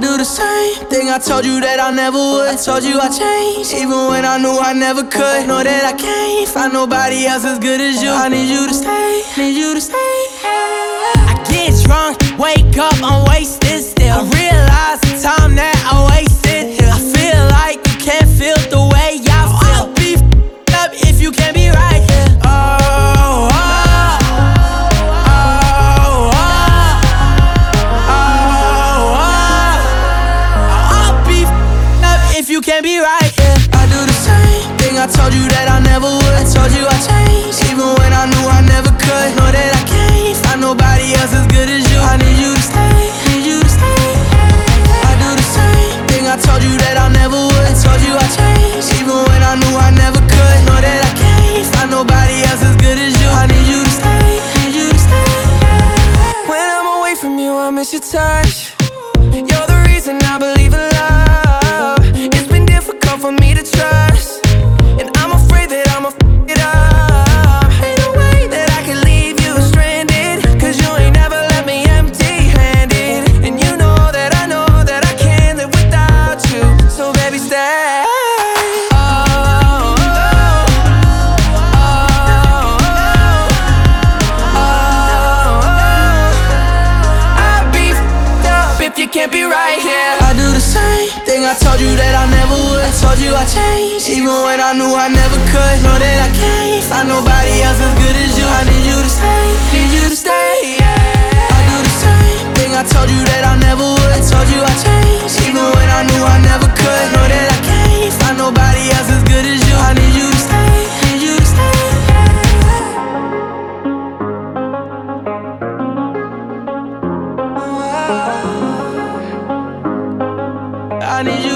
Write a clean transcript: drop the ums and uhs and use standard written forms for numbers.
do the same thing I told you that I never would. I told you I changed, even when I knew I never could. Know that I can't find nobody else as good as you. I need you to stay, need you to stay. I get drunk, wake up, I'm wasted still. I realize the time that I wasted here. I feel like you can't feel the way I feel. I'll be f***ed up if you can't be right here. You can't be right, yeah. I do the same thing I told you that I never would. I told you I changed, even when I knew I never could. Know that I can't find nobody else as good as you. I need you to stay, need you to stay. I do the same thing I told you that I never would. I told you I changed, even when I knew I never could. Know that I can't find nobody else as good as you. I need you to stay, need you to stay. When I'm away from you, I miss your touch. You're the reason I believe in love. For me to trust, and I'm afraid that I'ma f*** it up. Ain't no way that I can leave you stranded, cause you ain't never left me empty-handed. And you know that I can't live without you. So baby, stay. I'd be f***ed up if you can't be right here. I do the same thing I told you that I never would. I told you I changed, even when I knew I never could. Know that I can't find nobody else as good as you. I need you to stay, need you to stay, yeah. I do the same thing I told you that I never would. I told you I changed, even when I knew I never could. Know that I can't find nobody else as good as you. I need you to stay, need you to stay. I need you